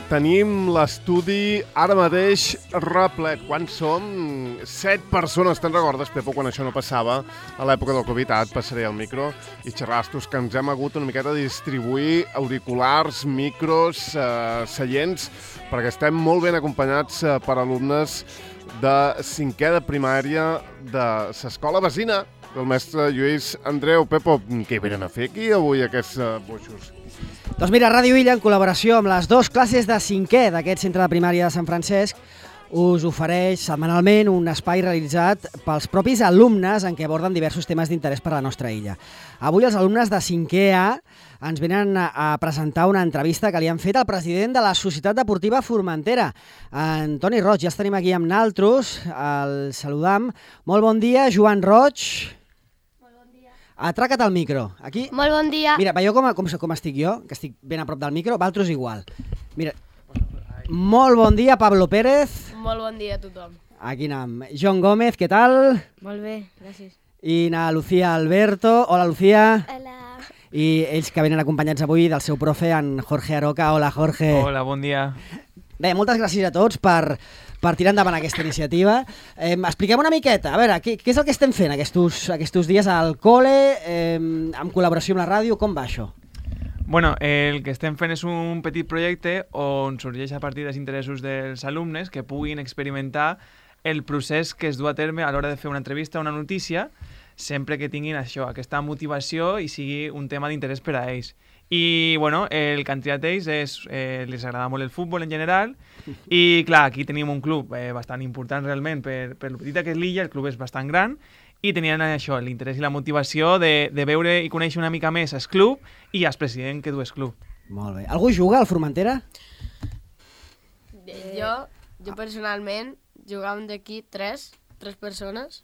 tenim l'estudi ara mateix replet. Quan som? 7 persones. Te'n recordes, Pepo, quan això no passava? A l'època del Covid, et passaré el micro i xerrastos, que ens hem hagut una miqueta de distribuir auriculars, micros, seients, perquè estem molt ben acompanyats per alumnes de 5è de primària de l'escola vecina del mestre Lluís Andreu. Pepo, què venen a fer aquí avui, aquests boixos? Doncs mira, Ràdio Illa, en col·laboració amb les 2 classes de 5è d'aquest centre de primària de Sant Francesc, us ofereix setmanalment un espai realitzat pels propis alumnes en què aborden diversos temes d'interès per a la nostra illa. Avui els alumnes de 5è A ens venen a presentar una entrevista que li han fet al president de la Societat Deportiva Formentera, Antoni Roig. Ja tenim aquí amb naltros, el saludam. Molt bon dia, Joan Roig. Atraca't al micro. Aquí. Molt bon dia. Mira, veieu com estic jo? Que estic ben a prop del micro? Valtros igual. Mira. Molt bon dia, Pablo Pérez. Molt bon dia a tothom. Aquí anem. John Gómez, què tal? Molt bé, gràcies. I na Lucía Alberto. Hola, Lucía. Hola. I ells que venen acompanyats avui del seu profe, en Jorge Aroca. Hola, Jorge. Hola, bon dia. Bé, moltes gràcies a tots per tirar endavant aquesta iniciativa. Expliquem una miqueta, a veure, què és el que estem fent aquests dies al col·le, en col·laboració amb la ràdio, com va això? Bueno, el que estem fent és un petit projecte on sorgeix a partir dels interessos dels alumnes que puguin experimentar el procés que es du a terme a l'hora de fer una entrevista o una notícia, sempre que tinguin això, aquesta motivació i sigui un tema d'interès per a ells. I, bueno, el que han triat ells les agrada molt el futbol en general i, clar, aquí tenim un club bastant important realment per lo petita que és l'illa, el club és bastant gran i tenien això, l'interès i la motivació de veure i conèixer una mica més el club i el president que du el club. Molt bé. Algú juga al Formentera? Jo personalment jugàvem d'aquí tres persones.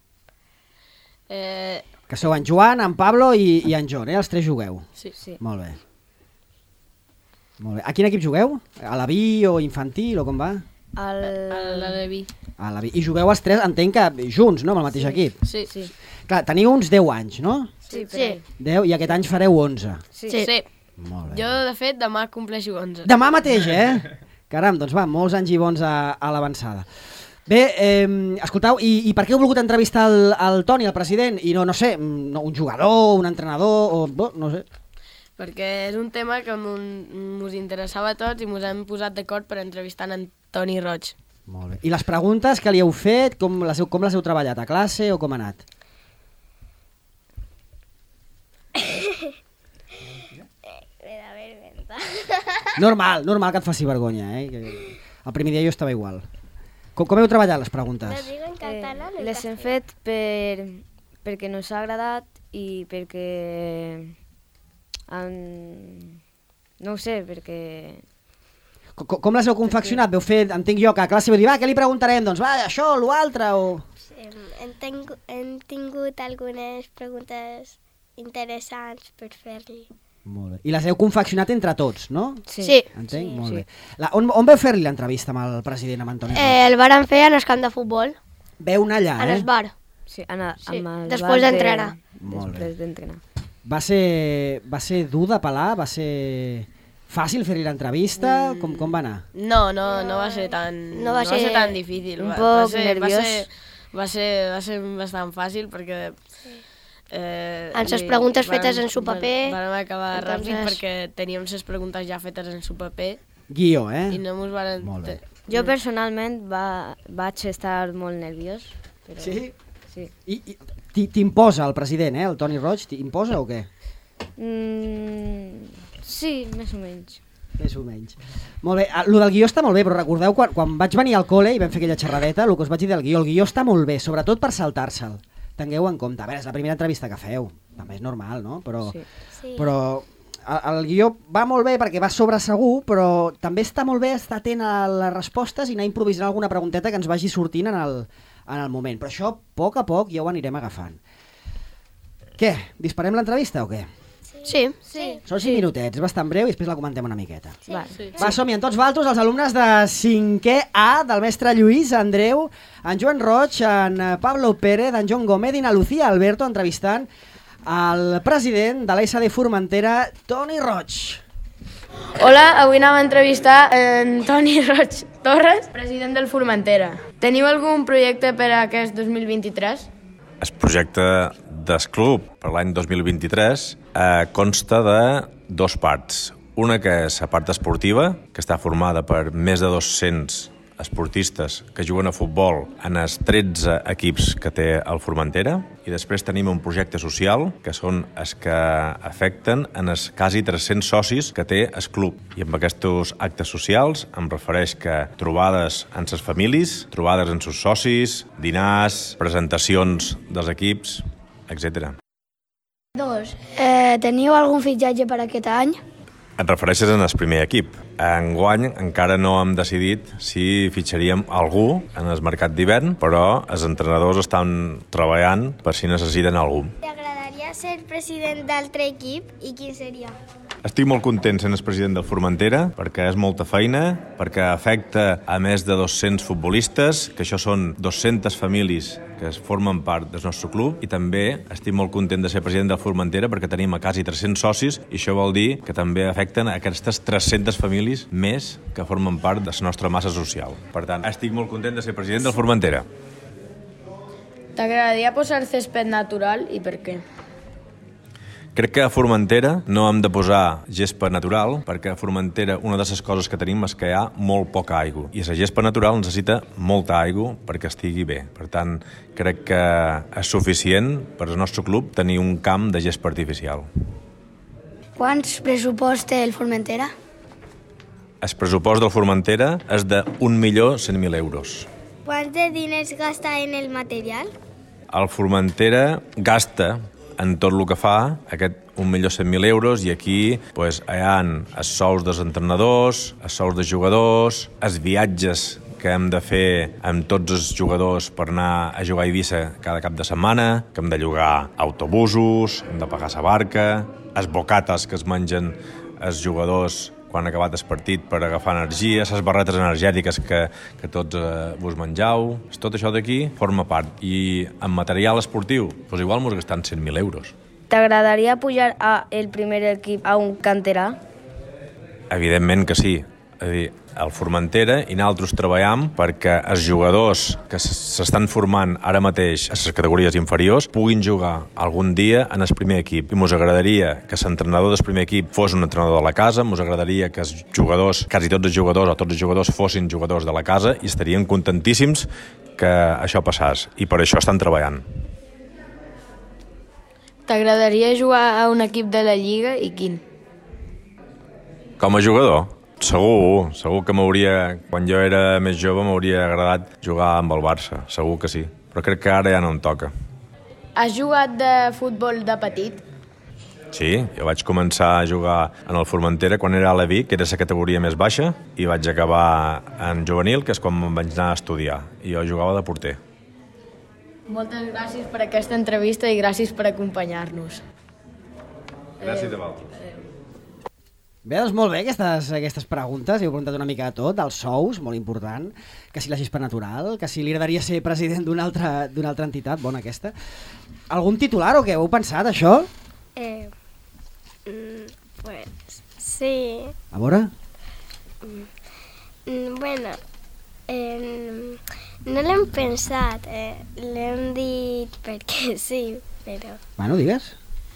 Que sou en Joan, en Pablo i en John, els 3 jugueu? Sí. Molt bé. Molt bé. A quin equip jugueu? A la B o infantil o com va? A la B. A la B. I jugueu els 3, entenc que junts, no?, amb el mateix equip? Sí. Clar, teniu uns 10 anys, no? Sí. 10, i aquest any fareu 11. Sí. Molt bé. Jo, de fet, demà compleixo 11. Demà mateix, Caram, doncs va, molts anys i bons a l'avançada. Bé, escoltau, i per què heu volgut entrevistar el Toni, el president, i no sé, un jugador, un entrenador, o no sé? Perquè és un tema que mos interessava a tots i mos hem posat d'acord per entrevistar en Toni Roig. Molt bé. I les preguntes que li heu fet, com les heu treballat? A classe o com ha anat? Me da vergüenza. Normal que et faci vergonya, El primer dia jo estava igual. Com heu treballat les preguntes? Lo digo en catalán. o en Les hem castellano? fet perquè nos ha agradat i perquè... no ho sé, perquè... Com les heu confeccionat? Veu fer, entenc jo, que a classe veu dir, què li preguntarem? Doncs va, això, l'altre, o... Sí, hem tingut algunes preguntes interessants per fer-li. Molt bé. I les heu confeccionat entre tots, no? Sí. Entenc? Sí. Molt bé. On veu fer-li l'entrevista amb el president, amb Antoni Roig? El varen fer en el camp de futbol, Veu anar allà, en el bar. Sí, Sí, amb el després bar d'entrenar. Molt bé. Després d'entrenar. Va ser dur de pelar? Va ser fàcil fer-li l'entrevista? Com va anar? No va ser tan... No va ser tan difícil. un poc nerviós. Va ser bastant fàcil perquè... Amb les preguntes fetes en su paper. Vam acabar ràpid Entonces- perquè teníem les preguntes ja fetes en su paper Guió, i no mos van... Molt bé. Jo personalment vaig estar molt nerviós. Però... Sí? Sí. I t'imposa el president, el Toni Roig, t'imposa o què? Sí, més o menys. Més o menys. Molt bé, el del guió està molt bé, però recordeu quan vaig venir al col·le i vam fer aquella xerradeta, el que us vaig dir del guió, el guió està molt bé, sobretot per saltar-se'l. Tingueu en compte, a veure, és la primera entrevista que feu, també és normal, no? Però, Sí. però el guió va molt bé perquè va sobre segur, però també està molt bé estar atent a les respostes i anar improvisant alguna pregunteta que ens vagi sortint en el moment. Però això, a poc ja ho anirem agafant. Què? Disparem l'entrevista o què? Sí. Són 5 minutets, és bastant breu i després la comentem una miqueta. Vale. Va, som-hi amb tots vosaltres, els alumnes de 5è A del mestre Lluís Andreu, en Joan Roig, en Pablo Pérez, en John Gómez i en Lucía Alberto entrevistant el president de l'ESAD Formentera, Toni Roig. Hola, avui anem a entrevistar en Toni Roig Torres, president del Formentera. Teniu algun projecte per a aquest 2023? El projecte del club per l'any 2023 consta de dues parts. Una que és la part esportiva, que està formada per més de 200 esportistes que juguen a futbol en els 13 equips que té el Formentera, i després tenim un projecte social, que són els que afecten en els quasi 300 socis que té el club. I amb aquests actes socials em refereix que trobades amb les famílies, trobades amb els socis, dinars, presentacions dels equips, etc. Teniu algun fitxatge per aquest any? Et refereixes en el primer equip. Enguany encara no hem decidit si fitxaríem algú en el mercat d'hivern, però els entrenadors estan treballant per si necessiten algú. T'agradaria ser president d'altre equip i quin seria? Estic molt content sent el president del Formentera perquè és molta feina, perquè afecta a més de 200 futbolistes, que això són 200 famílies que formen part del nostre club, i també estic molt content de ser president del Formentera perquè tenim a quasi 300 socis, i això vol dir que també afecten a aquestes 300 famílies més que formen part de la nostra massa social. Per tant, estic molt content de ser president del Formentera. T'agradaria posar césped natural i per què? Crec que a Formentera no hem de posar gespa natural, perquè a Formentera una de les coses que tenim és que hi ha molt poca aigua, i la gespa natural necessita molta aigua perquè estigui bé. Per tant, crec que és suficient per al nostre club tenir un camp de gespa artificial. Quants pressupost té el Formentera? El pressupost del Formentera és de 1.100.000 euros. Quants de diners gasta en el material? El Formentera gasta en tot el que fa aquest 1.100.000 euros, i aquí hi ha els sous dels entrenadors, els sous dels jugadors, els viatges que hem de fer amb tots els jugadors per anar a jugar a Eivissa cada cap de setmana, que hem de llogar autobusos, hem de pagar la barca, els bocates que es mengen els jugadors quan ha acabat el partit per agafar energia, les barretes energètiques que tots vos mengeu. Tot això d'aquí forma part. I en material esportiu, doncs igual mos gastant 100.000 euros. T'agradaria pujar al primer equip a un canterà? Evidentment que sí. És a dir, el Formentera i nosaltres treballem perquè els jugadors que s'estan formant ara mateix a les categories inferiors puguin jugar algun dia en el primer equip. I mos agradaria que l'entrenador del primer equip fos un entrenador de la casa, mos agradaria que els jugadors, quasi tots els jugadors o tots els jugadors fossin jugadors de la casa, i estarien contentíssims que això passàs, i per això estan treballant. T'agradaria jugar a un equip de la Lliga i quin? Com a jugador? Segur que m'hauria, quan jo era més jove, m'hauria agradat jugar amb el Barça, segur que sí, però crec que ara ja no em toca. Has jugat de futbol de petit? Sí, jo vaig començar a jugar en el Formentera quan era a la Vic, que era la categoria més baixa, i vaig acabar en juvenil, que és quan em vaig anar a estudiar, i jo jugava de porter. Moltes gràcies per aquesta entrevista i gràcies per acompanyar-nos. Gràcies a vosaltres. Bé, doncs molt bé aquestes preguntes. Heu preguntat una mica de tot, dels sous, molt important, que si la gespa natural, que si li agradaria ser president d'una altra entitat, bona aquesta. Algun titular o què? Heu pensat, això? Pues sí. A veure? Bueno, no l'hem pensat, l'hem dit perquè sí, però... Bueno, digues.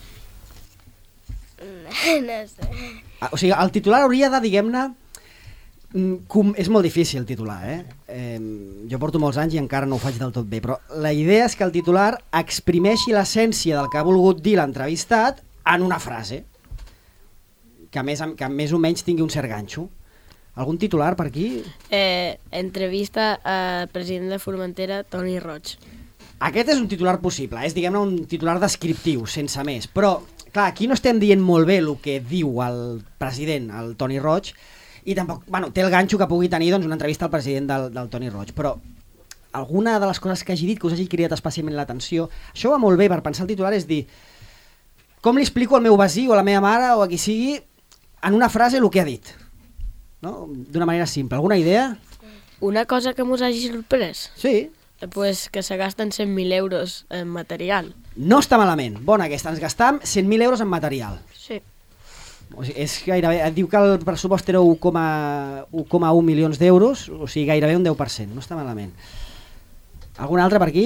No sé. O sigui, el titular hauria de, diguem-ne, és molt difícil titular, jo porto molts anys i encara no ho faig del tot bé, però la idea és que el titular exprimeixi l'essència del que ha volgut dir l'entrevistat en una frase, que més o menys tingui un cert ganxo. Algun titular per aquí? Entrevista al president de Formentera, Toni Roig. Aquest és un titular possible, és, diguem-ne, un titular descriptiu, sense més, però... Clar, aquí no estem dient molt bé el que diu el president, el Toni Roig, i tampoc, té el ganxo que pugui tenir una entrevista al president del Toni Roig, però alguna de les coses que hagi dit, que us hagi cridat especialment l'atenció, això va molt bé per pensar el titular, és dir, com li explico al meu veí o a la meva mare o a qui sigui en una frase el que ha dit, no? D'una manera simple. Alguna idea? Una cosa que mos hagi sorprès? Sí. Pues que se gasten 100.000 euros en material. No està malament. Bona aquesta, ens gastam 100.000 euros en material. Sí. O sigui, és gairebé, et diu que el pressupost era 1,1 milions d'euros, o sigui, gairebé un 10%, no està malament. Algun altre per aquí?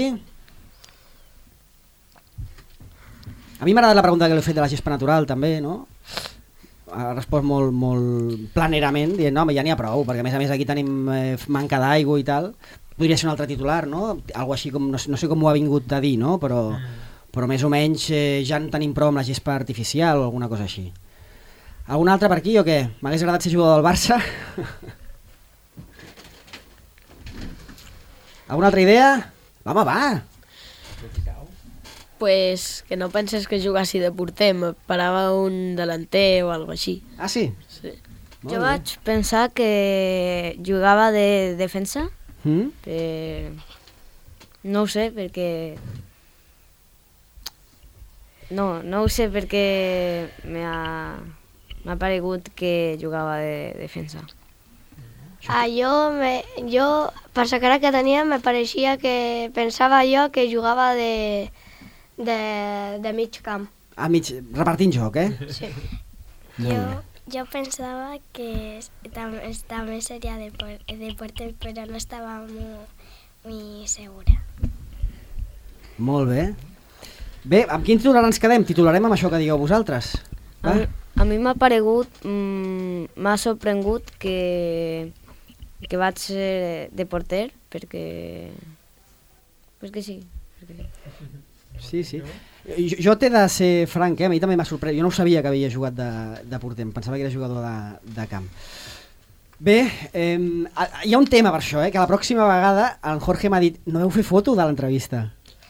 A mi m'ha agradat la pregunta que li he fet de la gespa natural, també, no? Ha respost molt planerament, dient, no, ja n'hi ha prou, perquè a més aquí tenim manca d'aigua i tal. Podria ser un altre titular, no? Algo així com, no sé com ho ha vingut a dir, no? Però més o menys ja en tenim prou amb la gespa artificial o alguna cosa així. Algun altre per aquí o què? M'hagués agradat ser jugador del Barça? Alguna altra idea? Home, va! Pues que no penses que jugassi de porter, m'esperava un delanter o alguna així. Ah, sí? Sí. Jo vaig pensar que jugava de defensa, no ho sé, perquè... No ho sé perquè m'ha paregut que jugava de defensa. Jo, per la cara que tenia, me pareixia que pensava jo que jugava de mig camp. Repartint joc, eh? Sí. Jo pensava que també seria de porter, però no estava muy segura. Molt bé. Bé, amb quin titular ens quedem? Titularem amb això que digueu vosaltres. A mi m'ha paregut, m'ha sorprengut que vaig ser de porter, perquè sí. Sí. Jo t'he de ser franc, a mi també m'ha sorprès. Jo no ho sabia que havia jugat de porter, em pensava que era jugador de camp. Bé, hi ha un tema per això, que la pròxima vegada el Jorge m'ha dit no heu fet foto de l'entrevista.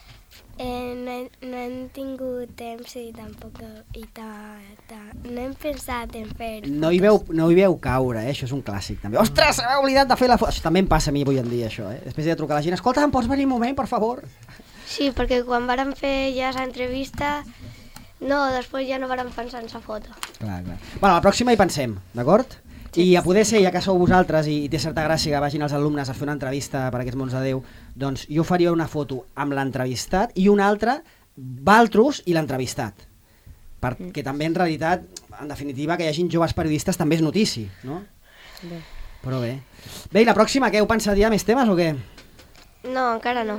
No hem tingut temps i tampoc no hem pensat en fer no hi veu caure, això és un clàssic també. Ostres, s'ha oblidat de fer la foto. Això també em passa a mi avui en dia, això. Després de trucar a la gent, escolta, em pots venir un moment, per favor? Sí, perquè quan vàrem fer ja l'entrevista, després ja no vàrem pensar en la foto. Clar. Bueno, la pròxima hi pensem, d'acord? I a poder ser, ja que sou vosaltres i té certa gràcia que vagin els alumnes a fer una entrevista per aquests mons de Déu, doncs jo faria una foto amb l'entrevistat i una altra Valtros i l'entrevistat, perquè també en realitat, en definitiva, que hi hagin joves periodistes també és notícia, no? Bé. Però bé. Bé, i la pròxima, què? Heu pensat ja més temes o què? No, encara no.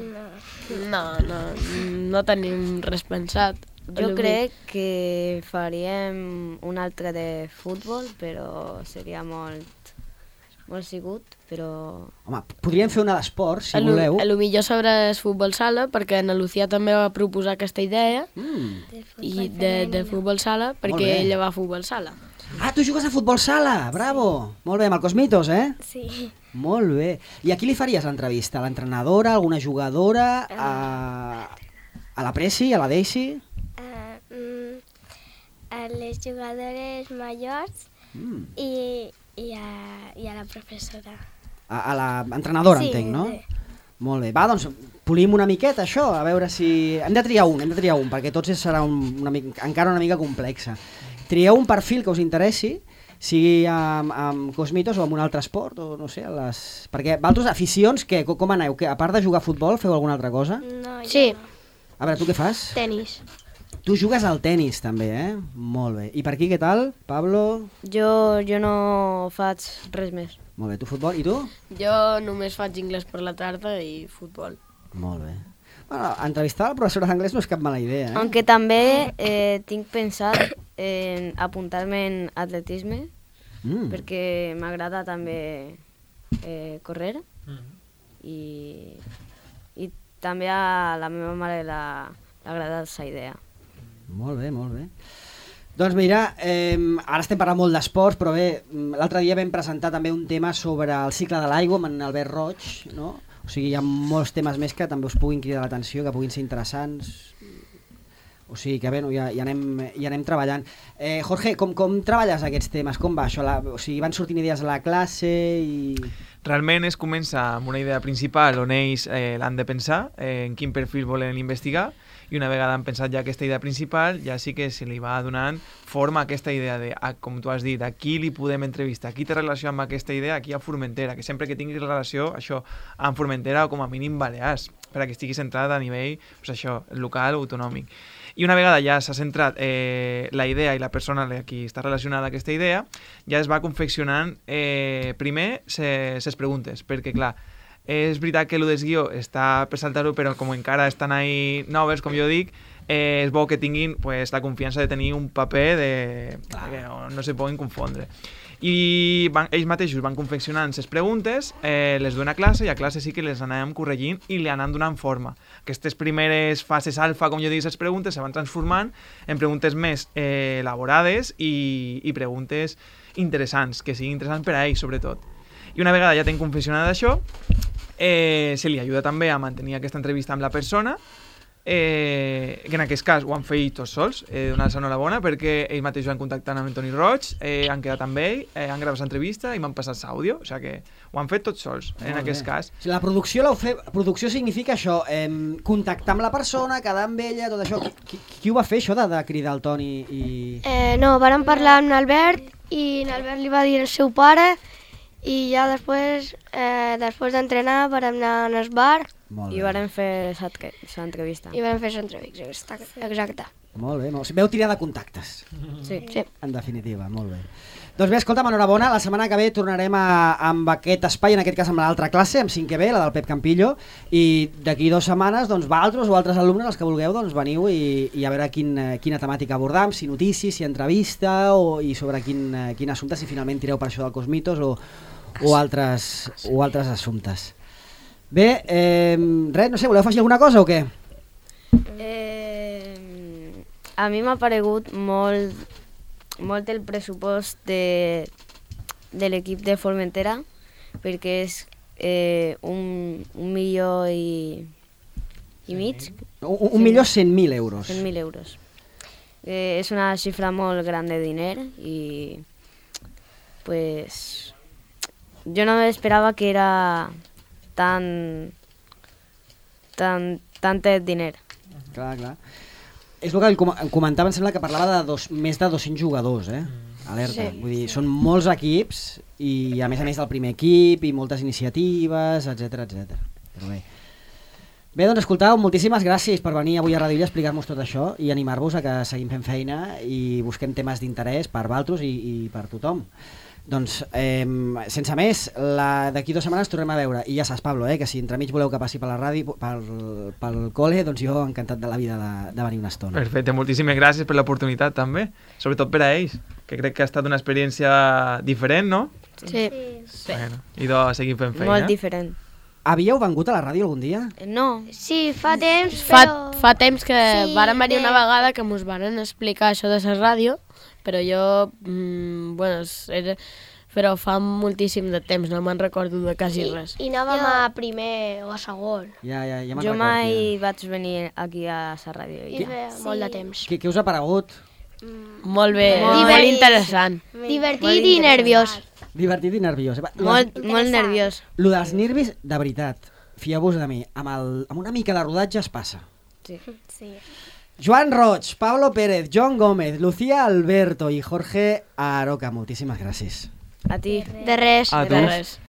No tenim res pensat. Jo crec que faríem un altre de futbol, però seria molt sigut, però... Home, podríem fer una d'esport, si voleu. A lo millor sobre el futbol sala, perquè en Lucía també va proposar aquesta idea, i de futbol sala, perquè ella va a futbol sala. Ah, tu jugues a futbol sala, bravo! Molt bé, amb el Cosmitos, eh? Sí. Molt bé. I a qui li faries l'entrevista? A l'entrenadora, a alguna jugadora, a la Presi, a la Daisy? A les jugadores majors i a la professora. A l'entrenadora, sí, entenc, no? Sí. Molt bé. Va, doncs polim una miqueta això, a veure si... Hem de triar un, perquè tots serà encara una mica complexa. Trieu un perfil que us interessi, sigui amb Cosmitos o amb un altre esport, o no sé, perquè vosaltres aficions, com aneu? A part de jugar a futbol, feu alguna altra cosa? No, sí. A veure, tu què fas? Tenis. Tu jugues al tenis també, eh? Molt bé. I per aquí què tal, Pablo? Jo no faig res més. Molt bé. Tu futbol? I tu? Jo només faig anglès per la tarda i futbol. Molt bé. Bueno, entrevistar a la professora d'anglès no és cap mala idea, eh? Aunque també tinc pensat en apuntar-me en atletisme, perquè m'agrada també correr i també a la meva mare l'ha agradat aquesta idea. Molt bé, molt bé. Doncs mira, ara estem parlant molt d'esports, però bé, l'altre dia vam presentar també un tema sobre el cicle de l'aigua amb en Albert Roig, no? O sigui, hi ha molts temes més que també us puguin cridar l'atenció, que puguin ser interessants. O sigui que bé, no, ja anem treballant. Jorge, com treballes aquests temes? Com va això? O sigui, van sortint idees a la classe i... Realment es comença amb una idea principal on ells l'han de pensar, en quin perfil volen investigar, I una vegada han pensat ja aquesta idea principal, ja sí que se li va donant forma a aquesta idea de, com tu has dit, a qui li podem entrevistar, qui té relació amb aquesta idea aquí a Formentera, que sempre que tingui relació, això, amb Formentera o com a mínim Balears, perquè estigui centrat a nivell, doncs això, local o autonòmic. I una vegada ja s'ha centrat la idea i la persona a qui està relacionada a aquesta idea, ja es va confeccionant primer ses preguntes, perquè clar, és veritat que el desguió està per saltar-ho, però com encara estan ahí noves, com jo dic, és bo que tinguin pues, la confiança de tenir un paper que no se puguin confondre. I ells mateixos van confeccionant les preguntes, les duen a classe i a classe sí que les anàvem corregint i li anàvem donant forma. Aquestes primeres fases alfa, com jo dic, les preguntes se van transformant en preguntes més elaborades i preguntes interessants, que siguin interessants per a ells, sobretot. I una vegada ja tenen confeccionat això, se li ajuda també a mantenir aquesta entrevista amb la persona, que en aquest cas ho han fet tots sols, donar-se enhorabona perquè ells mateixos van contactar amb Toni Roig, han quedat amb ell, han gravat l'entrevista i m'han passat l'àudio, o sigui que ho han fet tots sols en aquest cas. La producció significa això, contactar amb la persona, quedar amb ella, tot això. Qui ho va fer això de cridar el Toni? No, vàrem parlar amb l'Albert i l'Albert li va dir al seu pare i ja després d'entrenar vam anar al bar i vam fer l'entrevista. I vam fer l'entrevista, exacte. Molt bé, veu tirar de contactes. Sí. En definitiva, molt bé. Doncs bé, escolta'm, enhorabona, la setmana que ve tornarem amb aquest espai, en aquest cas amb l'altra classe, amb 5è B, la del Pep Campillo, i d'aquí 2 setmanes, doncs, vosaltres o altres alumnes, els que vulgueu, doncs veniu i a veure quina temàtica abordam, si notícies, si entrevista, i sobre quin assumpte, si finalment tireu per això del Cosmitos o altres assumptes. Bé, res, no sé, voleu afegir alguna cosa o què? A mi m'ha paregut molt el pressupost de l'equip de Formentera, perquè és 1,5 milió i mig. 1.100.000 euros. 100.000 euros. És una xifra molt gran de diner i pues jo no m'esperava que era tant diner. Clar. És el que comentava, em sembla que parlava de més de 200 jugadors, alerta. Vull dir, són molts equips i a més del primer equip i moltes iniciatives, etc. Però bé, doncs escoltau, moltíssimes gràcies per venir avui a Ràdio Illa a explicar-nos tot això i animar-vos a que seguim fent feina i busquem temes d'interès per vosaltres i per tothom. Doncs, sense més, d'aquí 2 setmanes tornem a veure. I ja saps, Pablo, que si entremig voleu que passi per la ràdio, pel col·le, doncs jo encantat de la vida de venir una estona. Perfecte, moltíssimes gràcies per l'oportunitat també, sobretot per a ells, que crec que ha estat una experiència diferent, no? Sí. Bueno, i de seguir fent feina. Molt diferent. Havíeu vengut a la ràdio algun dia? No. Sí, fa temps, però... Fa temps que varen venir una vegada que mos varen explicar això de la ràdio, però jo, però fa moltíssim de temps, no me'n recordo de quasi res. I anàvem a primer o a segon. Ja me'n recordo. Jo mai vaig venir aquí a la ràdio. I feia molt de temps. Què us ha paregut? Molt bé, molt interessant. Divertit i nerviós. Divertit i nerviós. Molt nerviós. Lo dels nervis, de veritat, fieu-vos de mi, amb una mica de rodatge es passa. Sí. Joan Roig, Pablo Pérez, John Gómez, Lucía Alberto i Jorge Aroca, moltíssimes gràcies. A ti. De res. A tu.